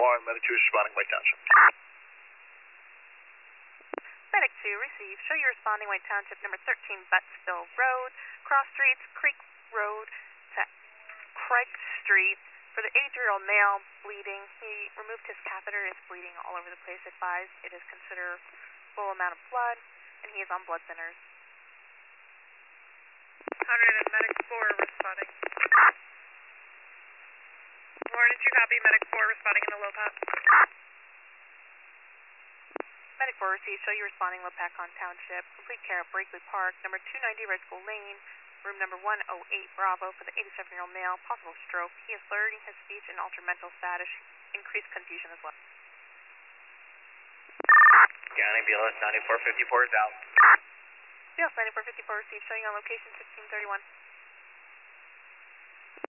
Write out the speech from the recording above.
OR, Medic 2 responding White Township. Medic 2, receive. Show you responding White Township, number 13, Buttsville Road, cross streets, Creek Road to Craig Street. For the 83-year-old male, bleeding. He removed his catheter, is bleeding all over the place. Advised it is considerable amount of blood, and he is on blood thinners. 100 and Medic 4 responding. Warren, did you copy? Medic 4 responding in the low path. Medic 4 received. Show you responding low pack on Township. Complete care of Brakely Park, number 290 Red School Lane, room number 108 Bravo for the 87-year-old male, possible stroke. He is slurring his speech and altered mental status, increased confusion as well. County BLS 9454 is out. BLS 9454 received. Showing on location 1631.